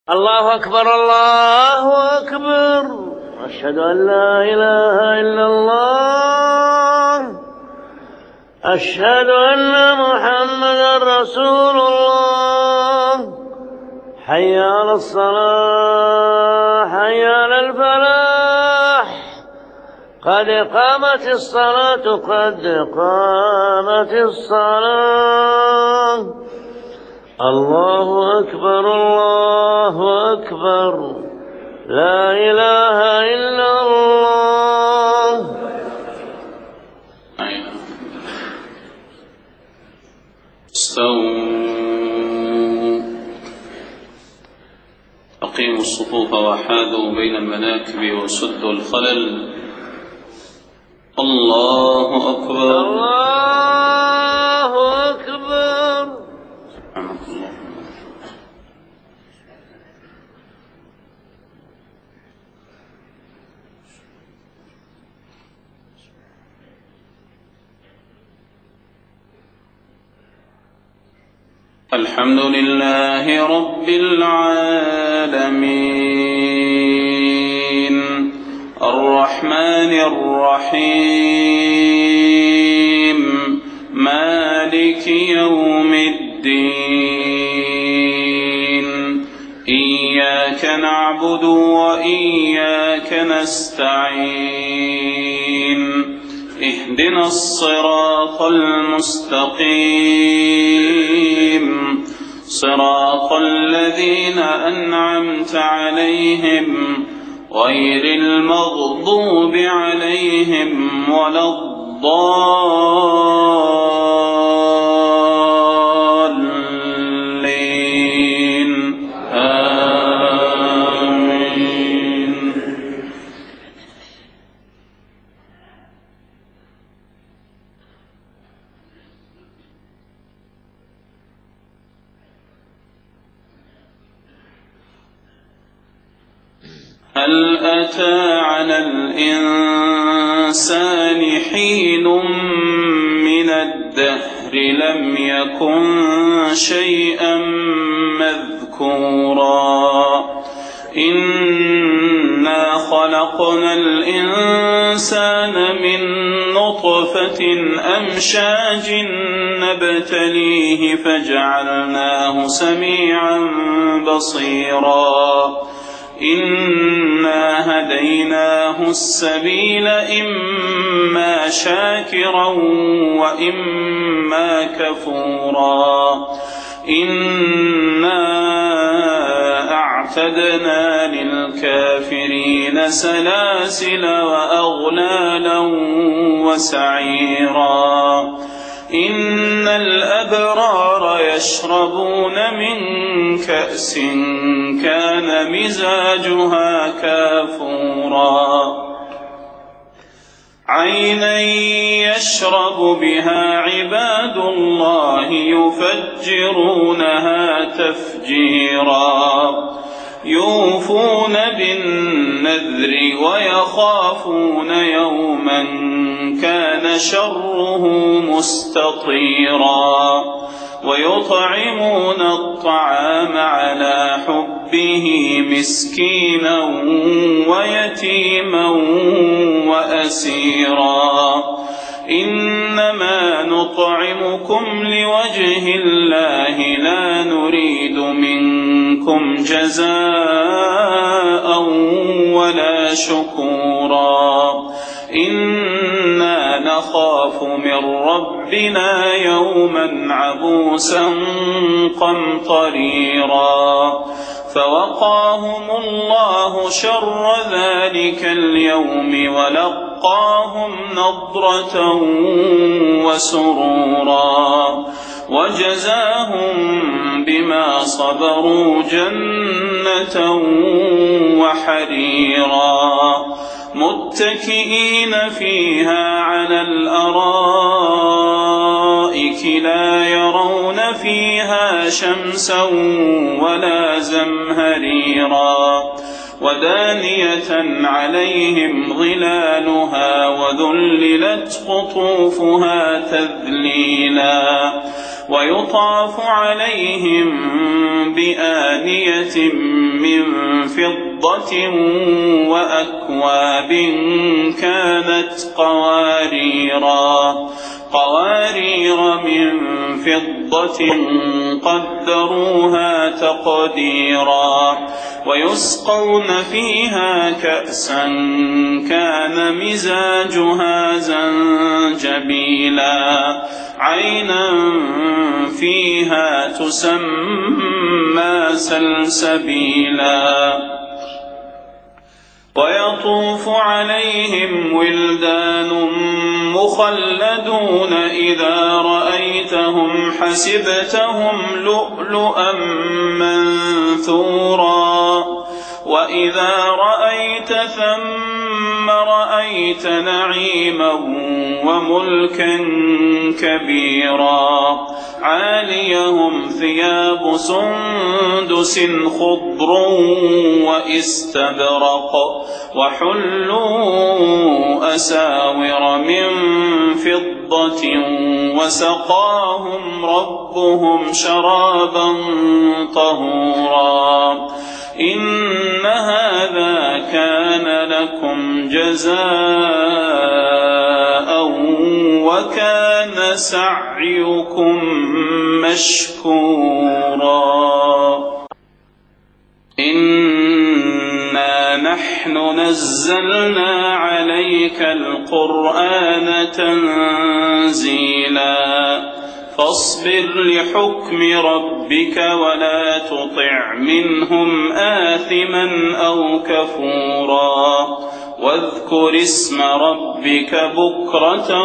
الله أكبر الله أكبر، أشهد أن لا إله إلا الله، أشهد أن محمدا رسول الله. حي على الصلاة، حي على الفلاح، قد قامت الصلاة، قد قامت الصلاة. الله أكبر الله أكبر، لا إله إلا الله. استووا، أقيموا الصفوف وحاذوا بين المناكب وسدوا الخلل. الله أكبر الله أكبر. الحمد لله رب العالمين، الرحمن الرحيم، مالك يوم الدين. إياك نعبد وإياك نستعين، اهدنا الصراط المستقيم، صراط الذين أنعمت عليهم غير المغضوب عليهم ولا الضالين. آمين. هل أتى على الإنسان حين من الدهر لم يكن شيئا مذكورا؟ إنا خلقنا الإنسان من نطفة أمشاج نبتليه فجعلناه سميعا بصيرا. إنا هديناه السبيل، إما شاكرا وإما كفورا. إنا أعتدنا للكافرين سلاسل وأغلالا وسعيرا. إن الأبرار يشربون من كأس كان مزاجها كافورا، عينا يشرب بها عباد الله يفجرونها تفجيرا. يوفون بالنذر ويخافون يوما كان شره مستطيرا. ويطعمون الطعام على حبه مسكينا ويتيما وأسيرا. إنما نطعمكم لوجه الله لا نريد منكم جزاء ولا شكورا. إنا نخاف من ربنا يوما عبوسا قمطريرا. فوقاهم الله شر ذلك اليوم ولقاهم نضرة وسرورا. وجزاهم بما صبروا جنة وحريرا. متكئين فيها على الأرائك لا يرون فيها شمسا ولا زمهريرا. ودانية عليهم ظلالها وذللت قطوفها تذليلا. ويطاف عليهم بآنية من فضة وأكواب كانت قوارير من فضة قدروها تقديرا ويسقون فيها كأسا كان مزاجها زنجبيلا عينا فيها تسمى سلسبيلا ويطوف عليهم ولدان مخلدون إذا رأيتهم حسبتهم لؤلؤا منثورا وإذا رأيت ثم رأيت نعيما وملكا كبيرا عاليهم ثياب سندس خضر واستبرق وحلوا أساور من فضة وسقاهم ربهم شرابا طهورا إن هذا كان لكم جزاء وكان سعيكم مشكورا إنا نحن نزلنا عليك القرآن تنزيلا فاصبر لحكم ربك ولا تطع منهم آثما أو كفورا واذكر اسم ربك بكرة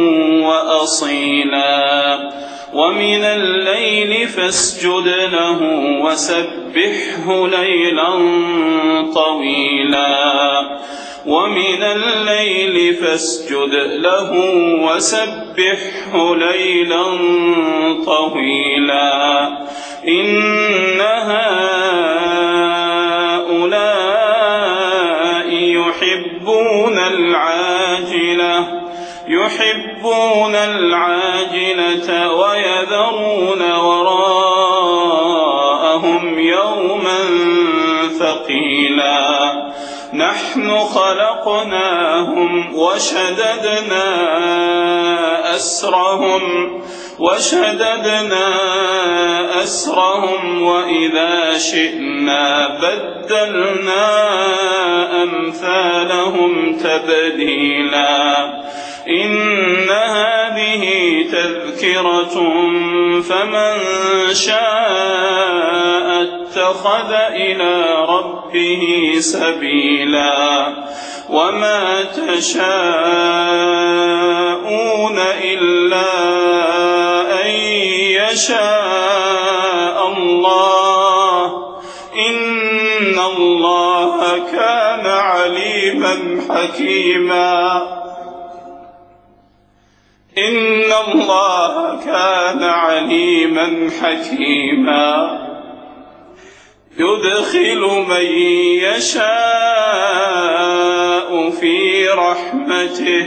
وأصيلا ومن الليل فاسجد له وسبحه ليلا طويلا ومن الليل فاسجد له وسبحه ليلا طويلا إن هؤلاء يحبون العاجلة ويذرون وراءهم يوما ثقيلا نحن خلقناهم وشددنا أسرهم وإذا شئنا بدلنا أمثالهم تبديلا إن هذه تذكرة فمن شاء اتخذ إلى ربه سبيلا وما تشاءون إلا أن يشاء الله إن الله كان عليما حكيما إن الله كان عليما حكيما يدخل من يشاء في رحمته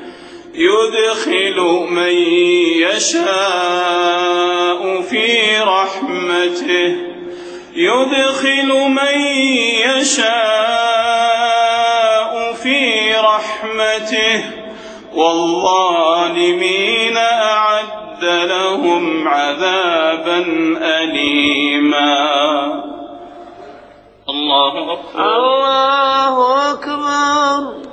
والظالمين أعد لهم عذابا أليما. الله أكبر. الله أكبر.